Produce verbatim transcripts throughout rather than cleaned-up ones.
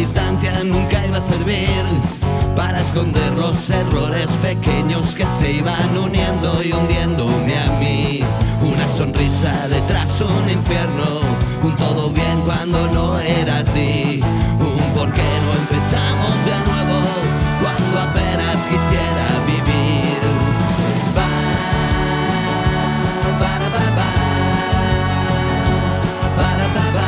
distancia nunca iba a servir para esconder los errores pequeños que se iban uniendo y hundiéndome a mí. Una sonrisa detrás un infierno, un todo bien cuando no era así, un por qué no empezamos de nuevo cuando apenas quisiera vivir. Ba, para, ba, ba, para, ba, ba,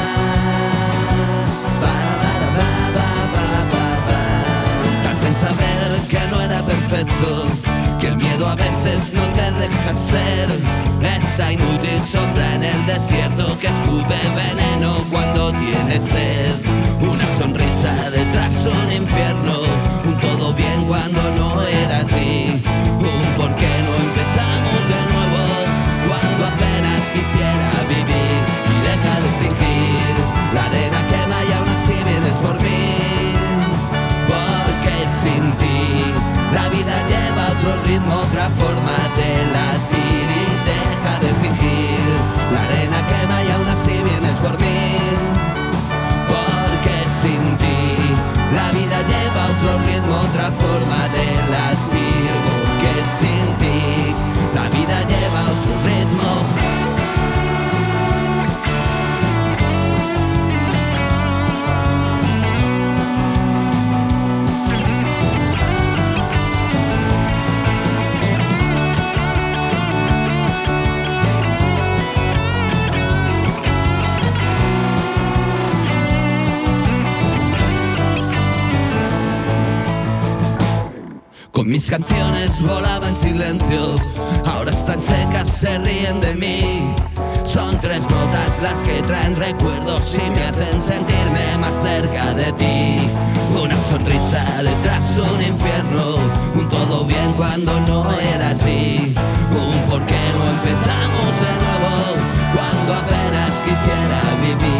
para, para, ba, ba, ba, ba. Tarde en saber que no era perfecto, que el miedo a veces no te deja ser esa inútil sombra en el desierto que escupe veneno cuando tiene sed. Una sonrisa detrás un infierno, un todo bien cuando no era así, un por qué no empezamos de nuevo cuando apenas quisiera vivir. Y deja de fingir, la arena quema y aún así vienes por mí, porque sin ti la vida lleva otro ritmo, otra forma de latir. Y deja de fingir, la arena quema y aún así vienes por mí, porque sin ti la vida lleva otro ritmo, otra forma de latir. Porque sin ti la vida lleva otro ritmo. Con mis canciones volaba en silencio, ahora están secas, se ríen de mí. Son tres notas las que traen recuerdos y me hacen sentirme más cerca de ti. Una sonrisa detrás un infierno, un todo bien cuando no era así, un por qué no empezamos de nuevo cuando apenas quisiera vivir.